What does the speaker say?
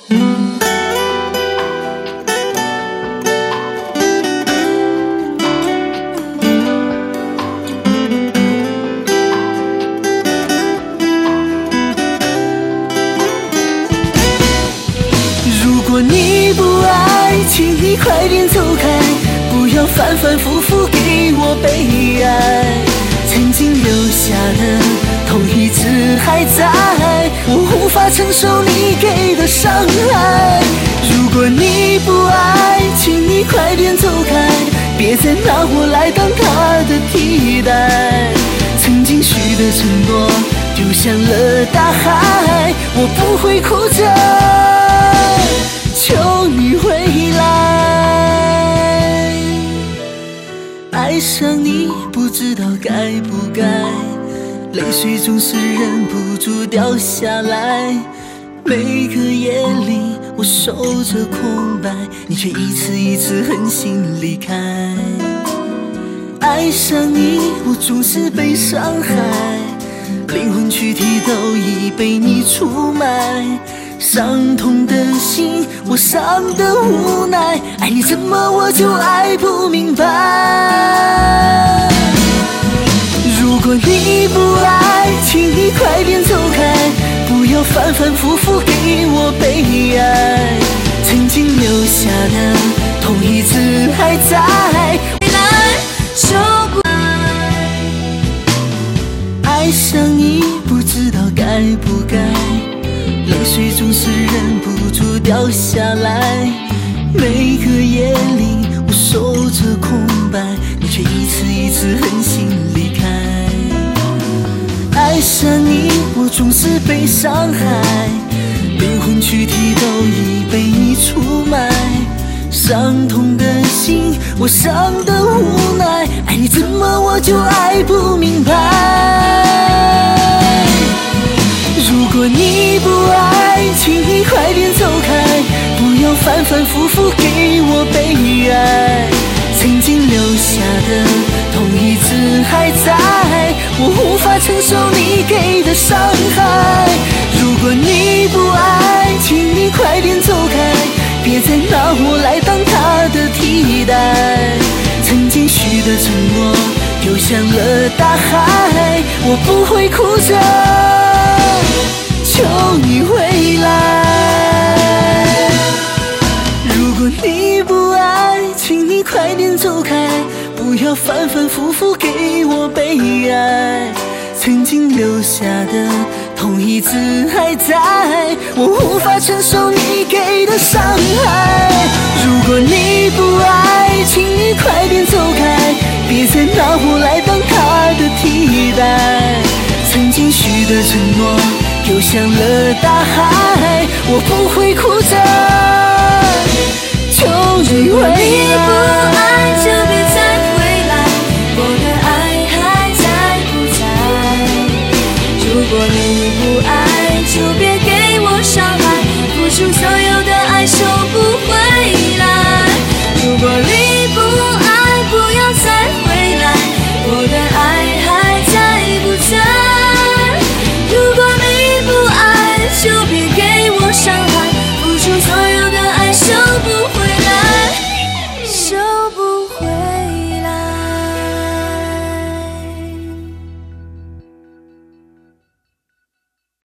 如果你不爱，请你快点走开，不要反反复复给我悲哀。曾经留下的痛一直还在，我无法承受你给的伤害。如果你不爱，请你快点走开，别再拿我来当他的替代。曾经许的承诺丢向了大海，我不会哭着求你回来。爱上你不知道该不该，泪水总是忍不住掉下来。每个夜里我守着空白，你却一次一次狠心离开。爱上你我总是被伤害，灵魂躯体都已被你出卖。伤痛的心我伤得无奈，爱你怎么我就爱不明白。如果你不爱，请你快点走开，不要反反复复给我悲哀。曾经留下的痛一直还在，未来就不爱上你不知道该不该，泪水总是忍不住掉下来。每个夜里我守着空白，你却一次一次狠心离开。爱上你我总是被伤害，灵魂躯体都已被你出卖。伤痛的心我伤得无奈，爱你怎么我就爱不明白。如果你不爱，请你快点走开，不要反反复复给我悲哀。曾经留下的痛一直还在，我无法承受你给的伤害。如果你不爱，请你快点走开，别再拿我来当他的替代。曾经许的承诺丢向了大海，我不会哭着求你回来。如果你不爱，请你快点走开，不要反反复复给我悲哀。曾经留下的痛一直还在，我无法承受你给的伤害。如果你不爱，请你快点走开，别再拿我来当他的替代。曾经许的承诺丢向了大海，我不会哭着求你回来。